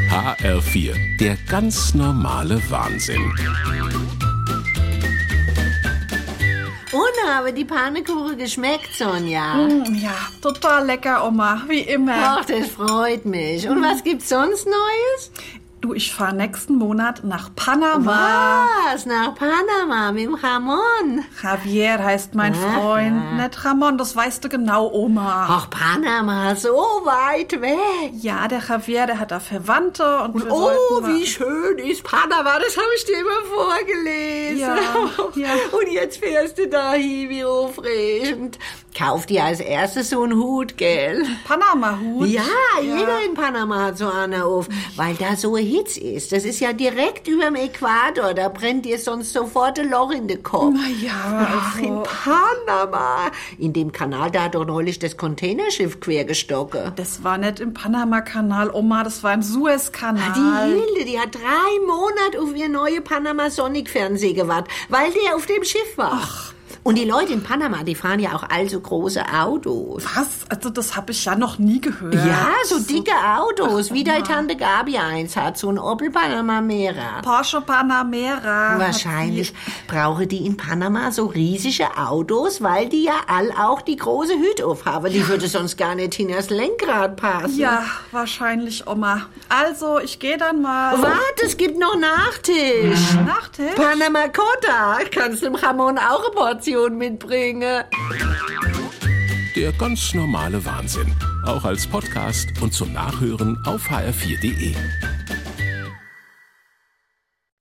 HR4, der ganz normale Wahnsinn. Und habe die Pannekuchen geschmeckt, Sonja? Ja, total lecker, Oma, wie immer. Ach, das freut mich. Und was gibt's sonst Neues? Du, ich fahre nächsten Monat nach Panama. Was? Nach Panama mit dem Ramon? Javier heißt mein Freund, nicht Ramon, das weißt du genau, Oma. Ach, Panama, so weit weg. Ja, der Javier, der hat da Verwandte. Und wir Oh, sollten wie schön ist Panama, das habe ich dir immer vorgelesen. Ja. Und jetzt fährst du dahin, wie aufregend. Kauf dir als erstes so einen Hut, gell? Panama-Hut. Ja, jeder in Panama hat so einen auf, weil da so eine Hitze ist. Das ist ja direkt überm Äquator, da brennt dir sonst sofort ein Loch in den Kopf. Na ja, Ach, in Panama. In dem Kanal, da hat doch neulich das Containerschiff quergestocken. Das war nicht im Panama-Kanal, Oma, das war im Suezkanal. Die Hilde, die hat 3 Monate auf ihr neue Panama Sonic-Fernseh gewartet, weil der auf dem Schiff war. Ach. Und die Leute in Panama, die fahren ja auch allzu große Autos. Was? Also das habe ich ja noch nie gehört. Ja, so dicke Autos, wie deine Tante Gabi eins hat, so ein Opel Panamera. Porsche Panamera. Wahrscheinlich brauchen die in Panama so riesige Autos, weil die ja all auch die große Hütte aufhaben. Die würde sonst gar nicht hinters Lenkrad passen. Ja, wahrscheinlich, Oma. Also, ich gehe dann mal. Warte, es gibt noch Nachtisch. Nachtisch? Panama Cotta. Kannst dem Ramon auch eine Portion mitbringen. Der ganz normale Wahnsinn. Auch als Podcast und zum Nachhören auf hr4.de.